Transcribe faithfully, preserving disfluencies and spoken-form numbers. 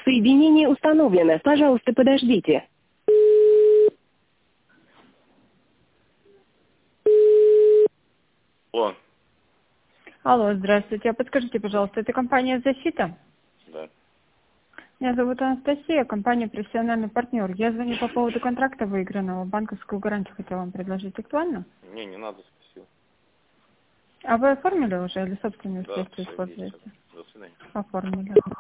Соединение установлено. Пожалуйста, подождите. Алло. Алло, здравствуйте. А подскажите, пожалуйста, это компания «Защита»? Да. Меня зовут Анастасия, компания «Профессиональный партнер». Я звоню по поводу контракта выигранного. Банковскую гарантию хотела вам предложить. Актуально? Не, не надо, спасибо. А вы оформили уже или собственные Да, средства все есть. используете? До свидания. Оформили.